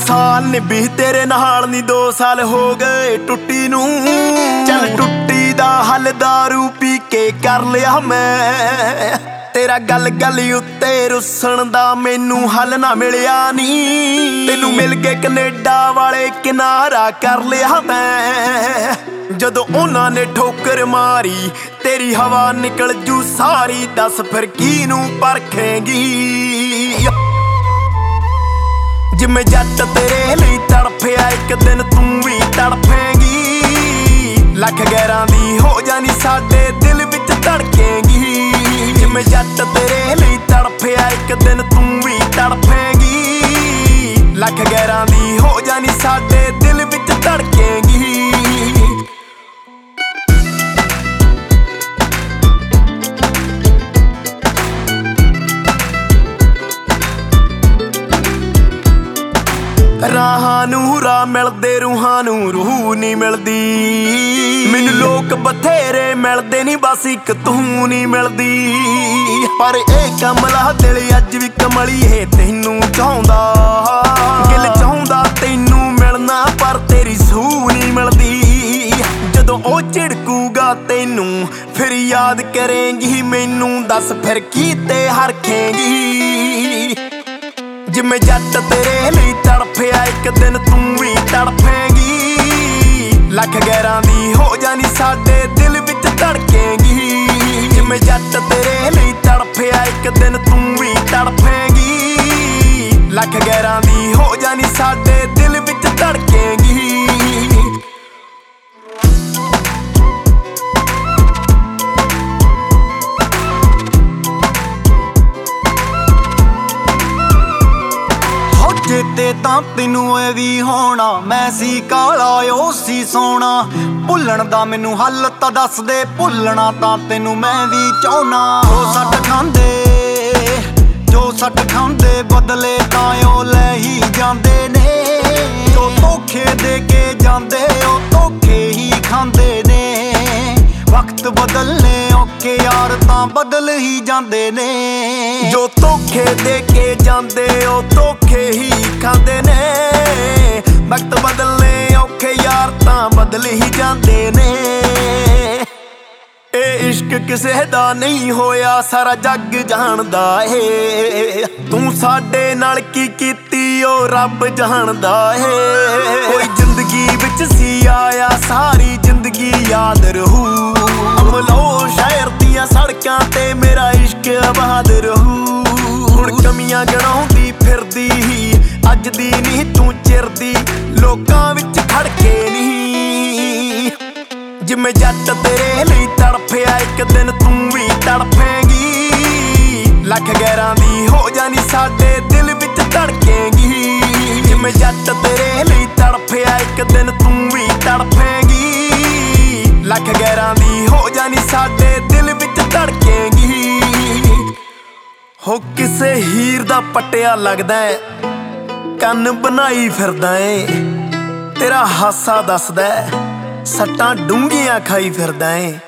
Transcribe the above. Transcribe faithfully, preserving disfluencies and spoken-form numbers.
ਸਾਲ ਨਿਭੀ ਤੇਰੇ ਨਾਲ ਨੀ ਦੋ ਸਾਲ ਹੋ ਗਏ ਟੁੱਟੀ ਨੂੰ। ਚੱਲ ਟੁੱਟੀ ਦਾ ਹੱਲ ਦਾਰੂ ਪੀ ਕੇ ਕਰ ਲਿਆ ਮੈਂ। ਤੇਰਾ ਗੱਲ ਗੱਲ ਉੱਤੇ ਰੁੱਸਣ ਦਾ ਮੈਨੂੰ ਹੱਲ ਨਾ ਮਿਲਿਆ ਨੀ। ਤੈਨੂੰ ਮਿਲ ਕੇ ਕੈਨੇਡਾ ਵਾਲੇ ਕਿਨਾਰਾ ਕਰ ਲਿਆ ਮੈਂ। ਜਦੋਂ ਉਹਨਾਂ ਨੇ ਠੋਕਰ ਮਾਰੀ ਤੇਰੀ ਹਵਾ ਨਿਕਲ ਜੂ ਸਾਰੀ। ਦੱਸ ਫਿਰ ਕਿਹਨੂੰ ਪਰਖੇਂਗੀ। ਜਿਵੇਂ ਜੱਟ ਤੇਰੇ ਲਈ ਤੜਫਿਆ ਇੱਕ ਦਿਨ ਤੂੰ ਵੀ ਤੜਫੇਂਗੀ। ਲੱਖ ਗੈਰਾਂ ਦੀ ਹੋ ਜਾਣੀ ਸਾਡੇ ਦਿਲ ਵਿੱਚ ਧੜਕੇਂਗੀ। ਜਿਵੇਂ ਜੱਟ ਤੇਰੇ ਲਈ ਤੜਫਿਆ ਇੱਕ ਦਿਨ ਤੂੰ ਵੀ ਤੜਫੇਂਗੀ। ਲੱਖ ਗੈਰਾਂ ਦੀ ਹੋ ਜਾਣੀ ਸਾਡੇ ਦਿਲ ਵਿੱਚ ਧੜਕੇਂਗੀ। ਰਾਹਾਂ ਨੂੰ ਰਾਹ ਮਿਲਦੇ ਰੂਹਾਂ ਨੂੰ ਰੂਹ ਨੀ ਮਿਲਦੀ। ਮੈਨੂੰ ਲੋਕ ਬਥੇਰੇ ਮਿਲਦੇ ਨੀ ਬਸ ਇੱਕ ਤੂੰ ਨੀ ਮਿਲਦੀ। ਪਰ ਇਹ ਕਮਲਾ ਦਿਲ ਅੱਜ ਵੀ ਕਮਲੀਏ ਤੈਨੂੰ ਚਾਹੁੰਦਾ। ਦਿਲ ਚਾਹੁੰਦਾ ਤੈਨੂੰ ਮਿਲਣਾ ਪਰ ਤੇਰੀ ਸੂਹ ਨੀ ਮਿਲਦੀ। ਜਦੋਂ ਉਹ ਝਿੜਕੂਗਾ ਤੈਨੂੰ ਫਿਰ ਯਾਦ ਕਰੇਂਗੀ ਮੈਨੂੰ। ਦੱਸ ਫਿਰ ਕੀ ਤੇ ਹਰਖੇਂਗੀ। ਜਿਵੇਂ ਜੱਟ ਤੇਰੇ ਲਈ ਤੜਫਿਆ ਇੱਕ ਦਿਨ ਤੂੰ ਵੀ ਤੜਫੇਂਗੀ। ਲੱਖ ਗੈਰਾਂ ਦੀ ਹੋ ਜਾਣੀ ਸਾਡੇ ਦਿਲ ਵਿੱਚ ਧੜਕੇਂਗੀ। ਜਿਵੇਂ ਜੱਟ ਤੇਰੇ ਲਈ ਤੜਫਿਆ ਇੱਕ ਦਿਨ ਤੂੰ ਵੀ ਤੜਫੇਂਗੀ। ਲੱਖ ਗੈਰਾਂ ਦੀ ਹੋ ਜਾਣੀ ਸਾਡੇ ਦਿਲ ਵਿੱਚ ਧੜਕੇਂਗੀ। ਚੇਤੇ ਤਾਂ ਤੈਨੂੰ ਇਹ ਵੀ ਹੋਣਾ ਮੈਂ ਸੀ ਕਾਲਾ ਉਹ ਸੀ ਸੋਹਣਾ। ਭੁੱਲਣ ਦਾ ਮੈਨੂੰ ਹੱਲ ਤਾਂ ਦੱਸ ਦੇ ਭੁੱਲਣਾ ਤਾਂ ਤੈਨੂੰ ਮੈਂ ਵੀ ਚਾਹੁੰਨਾ। ਜੋ ਸੱਟ ਖਾਂਦੇ ਜੋ ਸੱਟ ਖਾਂਦੇ ਬਦਲੇ ਤਾਂ ਉਹ ਲੈ ਹੀ ਜਾਂਦੇ ਨੇ। ਜੋ ਧੋਖੇ ਦੇ ਕੇ ਜਾਂਦੇ ਉਹ ਧੋਖੇ ਹੀ ਖਾਂਦੇ ਨੇ। ਵਕਤ ਬਦਲਨੇ ਔਖੇ ਯਾਰ ਤਾਂ ਬਦਲ ਹੀ ਜਾਂਦੇ ਨੇ। ਜੋ ਧੋਖੇ ਦੇ ਕੇ ਜਾਂਦੇ ਉਹ ਧੋਖੇ ਹੀ ਖਾਂਦੇ ਨੇ। ਵਕਤ ਬਦਲਨੇ ਔਖੇ ਯਾਰ ਤਾਂ ਬਦਲ ਹੀ ਜਾਂਦੇ ਨੇ। ਇਹ ਇਸ਼ਕ ਕਿਸੇ ਦਾ ਨਹੀਂ ਹੋਇਆ ਸਾਰਾ ਜੱਗ ਜਾਣਦਾ ਏ। ਤੂੰ ਸਾਡੇ ਨਾਲ ਕੀ ਕੀਤੀ ਉਹ ਰੱਬ ਜਾਣਦਾ ਏ। ਕੋਈ ਜ਼ਿੰਦਗੀ ਵਿੱਚ ਸੀ ਆਇਆ ਸਾਰੀ ਜ਼ਿੰਦਗੀ ਯਾਦ ਰਹੂ। ਅਮਲੋ ਸ਼ਹਿਰ ਦੀਆਂ ਸੜਕਾਂ ਤੇ ਮੇਰਾ ਇਸ਼ਕ ਆਬਾਦ ਰਹੂ। ਹੁਣ ਕਮੀਆਂ ਗਣਾਉਂਦੀ ਫਿਰਦੀ ਅੱਜ ਦੀ ਨਹੀਂ ਤੂੰ ਚਿਰਦੀ ਲੋਕਾਂ ਵਿੱਚ ਖੜਕੇ ਨਹੀਂ। ਜਿਵੇਂ ਜੱਟ ਤੇਰੇ ਲਈ ਤੜਫਿਆ ਇੱਕ ਦਿਨ ਤੂੰ ਵੀ ਤੜਫੇਂਗੀ। ਲੱਖ ਗੈਰਾਂ ਦੀ ਹੋ ਜਾਣੀ ਸਾਡੇ ਦਿਲ ਵਿੱਚ ਧੜਕੇਂਗੀ। ਜਿਵੇਂ ਜੱਟ ਤੇਰੇ ਲਈ ਤੜਫਿਆ ਇੱਕ ਦਿਨ ਤੂੰ ਵੀ ਤੜਫੇਂਗੀ। ਲੱਖ ਗੈਰਾਂ ਦੀ ਹੋ ਜਾਣੀ ਸਾਡੇ ਦਿਲ ਵਿੱਚ ਧੜਕੇਂਗੀ। ਹੋ ਕਿਸੇ ਹੀਰ ਦਾ ਪੱਟਿਆ ਲੱਗਦਾ ਏ ਕੰਨ ਬਣਾਈ ਫਿਰਦਾ ਏ। ਤੇਰਾ ਹਾਸਾ ਦੱਸਦਾ ਸੱਟਾਂ ਡੂੰਘੀਆਂ ਖਾਈ ਫਿਰਦਾ ਏ।